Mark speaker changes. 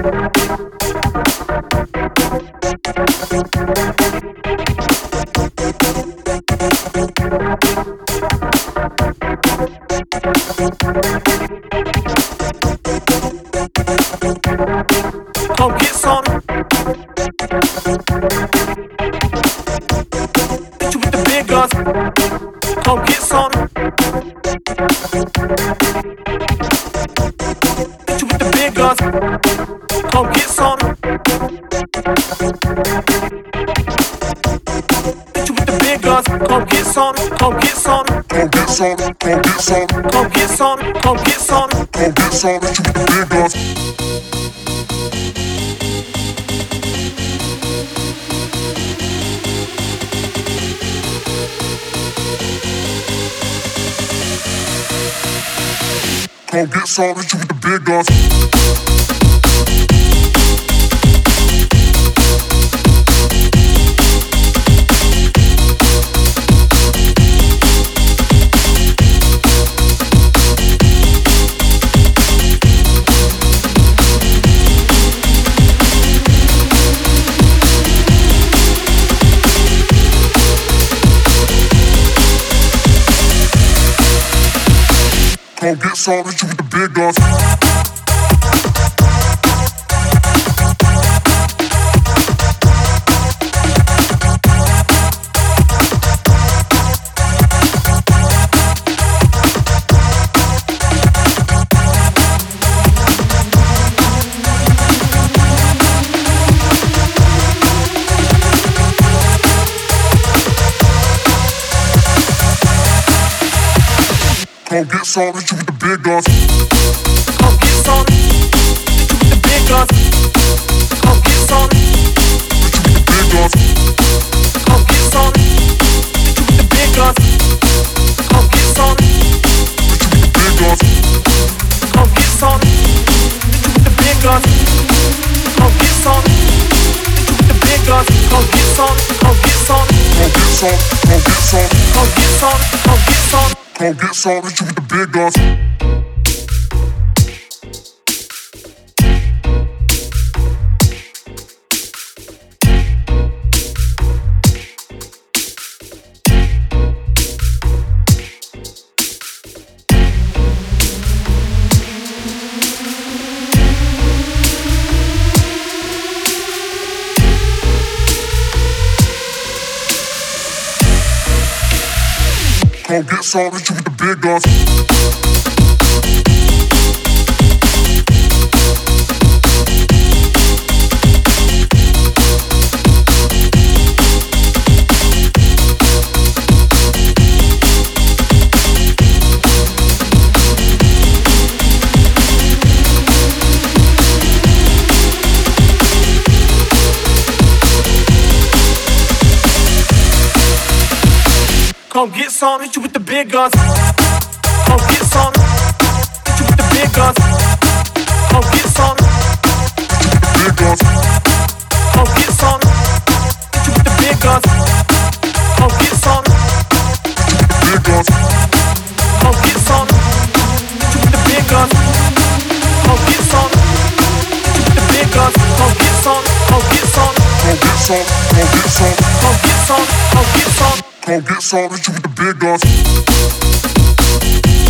Speaker 1: Come get some. Hit you with the big guns. Come get some. Hit you with the big guns. Come get some. Hit you with the big guns. Come get some. Come get some.
Speaker 2: Come get some. Come get some.
Speaker 1: Come get some. Come get some.
Speaker 2: Come get some. Hit you with the big guns. Come get some, hit you with the big guns. Come get some, hit you with the big guns. Come get some, hit you with the big guns.
Speaker 1: Come get some. Hit you with the big guns. Come get some.
Speaker 2: Hit you with the big guns.
Speaker 1: Come get some. Hit you with the big guns. Come get some.
Speaker 2: Hit you with the big guns.
Speaker 1: Come get some. Hit you with the big guns. Come get some. Hit you with the big guns. Come get some. Come get some.
Speaker 2: Come get some. Come get some.
Speaker 1: Come get some. Come get some.
Speaker 2: Come get some, hit you with the big guns. Come get some, hit you with the big guns.
Speaker 1: Come get some, hit you with the big guns. Come get some, hit you with the big guns. Come get some,
Speaker 2: Big guns.
Speaker 1: come get some, hit you with the big guns. Come get some,
Speaker 2: Big guns.
Speaker 1: come get some, hit you with the big guns. Come get some, hit you with the big guns. Come get some, come get some,
Speaker 2: Come get some. Come get some.
Speaker 1: come get some, come get some.
Speaker 2: Come get some, hit you with the big guns.